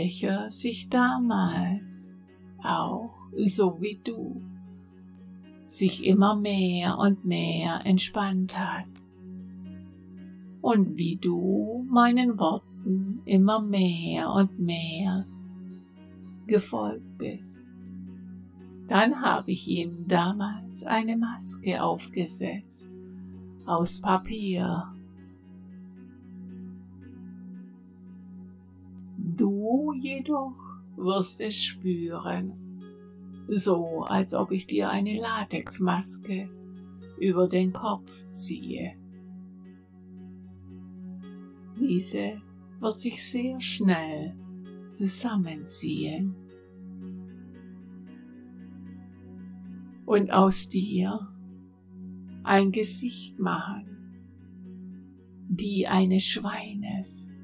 welcher sich damals auch, so wie du, sich immer mehr und mehr entspannt hat. Und wie du meinen Worten immer mehr und mehr gefolgt bist. Dann habe ich ihm damals eine Maske aufgesetzt, aus Papier. Du jedoch wirst es spüren, so als ob ich dir eine Latexmaske über den Kopf ziehe. Diese wird sich sehr schnell zusammenziehen und aus dir ein Gesicht machen, die eines Schweines.